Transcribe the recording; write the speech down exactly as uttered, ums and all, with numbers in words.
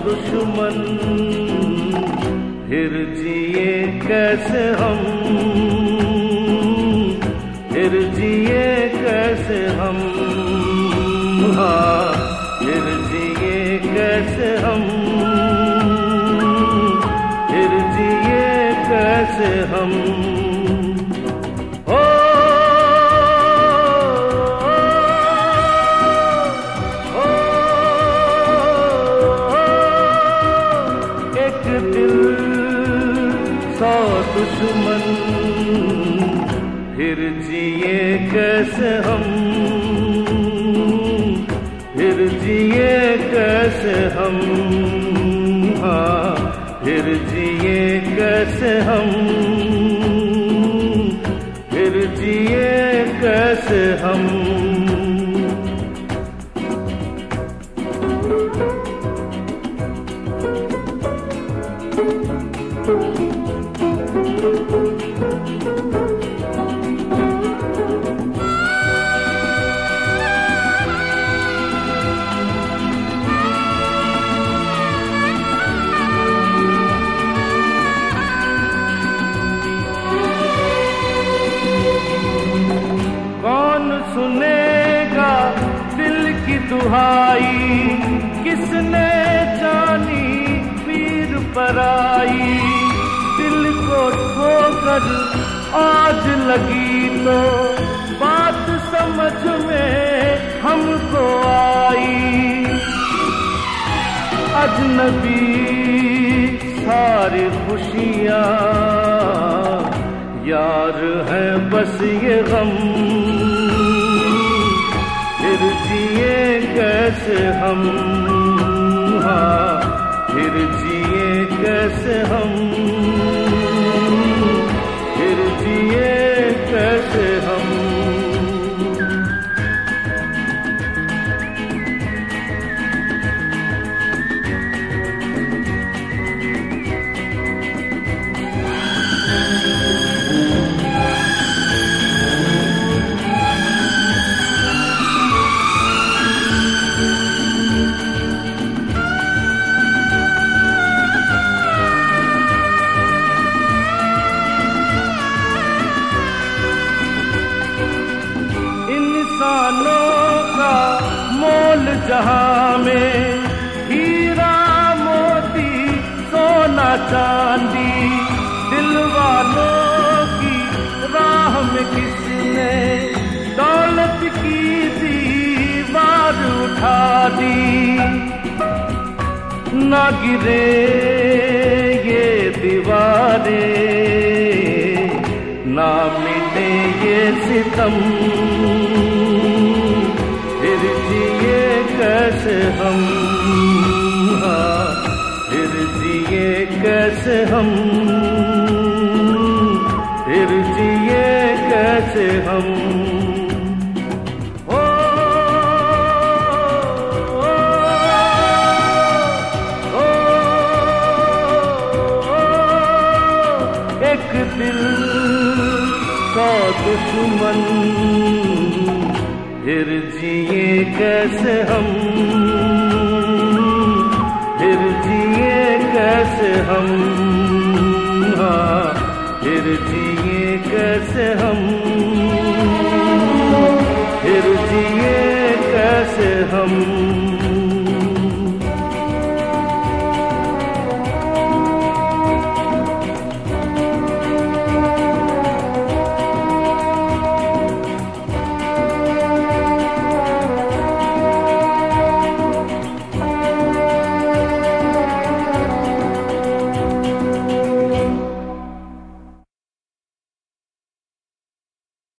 दुश्मन, फिर जिए कैसे हम, फिर जिए कैसे हम, हाँ फिर जिए कैसे हम, फिर जिए कैसे हम। ओ, ओ, ओ, एक दिल सौ दुश्मन, फिर जिए कैसे हम, फिर जिए कैसे हम, हाँ फिर जिए कैसे हम, फिर जिए कैसे हम। सुनेगा दिल की दुहाई, किसने जानी पीर पराई, दिल को ठोकर आज लगी तो बात समझ में हमको आई। अजनबी सारी खुशियाँ यार है बस ये गम, फिर जिए कैसे हम, हाँ फिर जिए कैसे हम, फिर जिए कैसे हम। इंसानों का मोल जहां में, हीरा मोती सोना चांदी, दिल वालों की राह में किसने दौलत की दीवार उठा दी। ना गिरे ये दीवारें, ना मिटे ये सितम, फिर जिए कैसे हम, हाँ फिर जिए कैसे हम, फिर जिए कैसे हम। ओ, ओ, ओ, ओ, एक दिल सौ दुश्मन, फिर जिए कैसे हम, फिर जिए कैसे हम, हाँ फिर जिए कैसे हम।